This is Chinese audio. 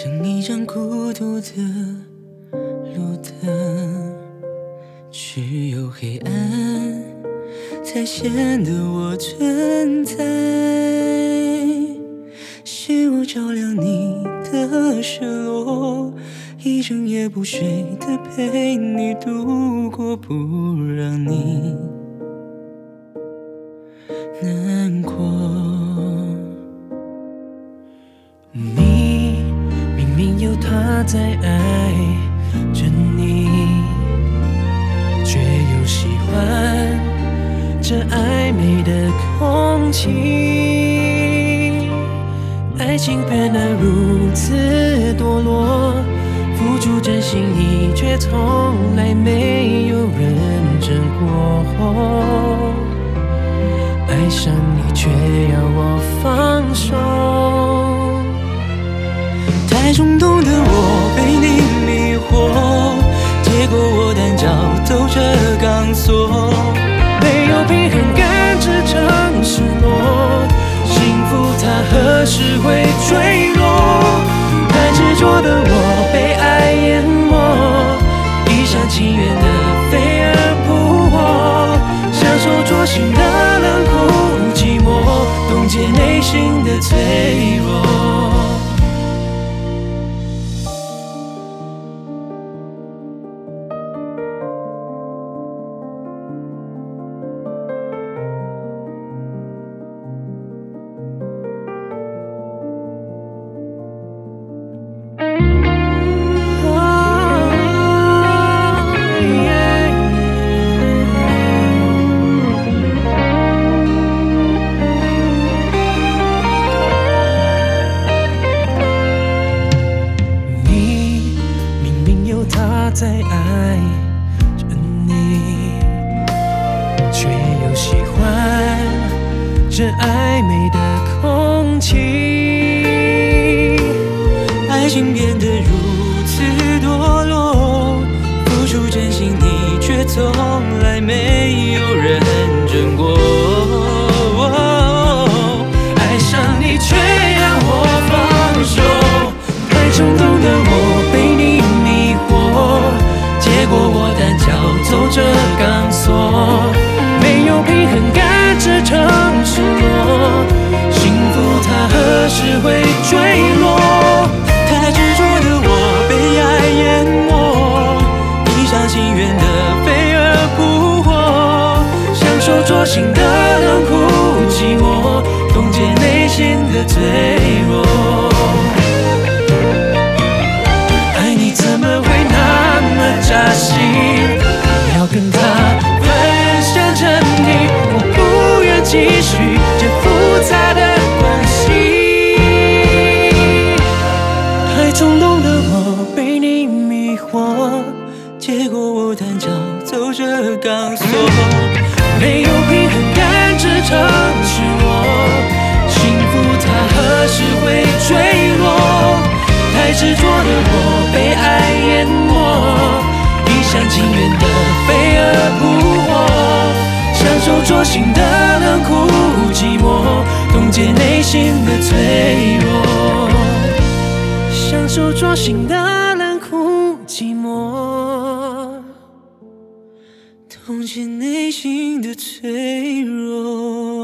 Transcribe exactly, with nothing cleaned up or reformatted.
像一盏孤独的路灯，只有黑暗才显得我存在。是我照亮你的失落，一整夜不睡的陪你度过，不让你难过。你明明有他在爱着你，却又喜欢这暧昧的空气。爱情变得如此堕落，付出真心意，却从来没有认真过。爱上你，却要我放手。太冲动的我被你迷惑，结果我单脚走着钢索，没有平衡感支撑失落，幸福它何时会坠落？太执着的我被爱淹没，一厢情愿的飞蛾扑火，享受灼心的冷酷寂寞，冻结内心的脆弱。在爱着你，却又喜欢这暧昧的空气。爱情变得如此堕落，付出真心你却从来没有认真过。爱上你却让我放手，太冲动的我被你迷惑，结果我单脚走着钢索，没有平衡感支撑失落，幸福它何时会坠落？太执着的我被爱淹没，一厢情愿的飞蛾扑火，享受灼心的冷酷寂寞，冻结内心的脆弱。爱你怎么会那么扎心，要跟他分享真谛，我不愿继续这复杂的关系。太冲动的我被你迷惑，结果我单脚走着钢索，没有平衡感支撑失落，幸福它何时会坠落？太执着的我被爱淹没，一厢情愿的飞蛾扑火，享受灼心的冷酷寂寞，冻结内心的脆弱。享受灼心的冷酷寂寞，冻结内心的脆弱。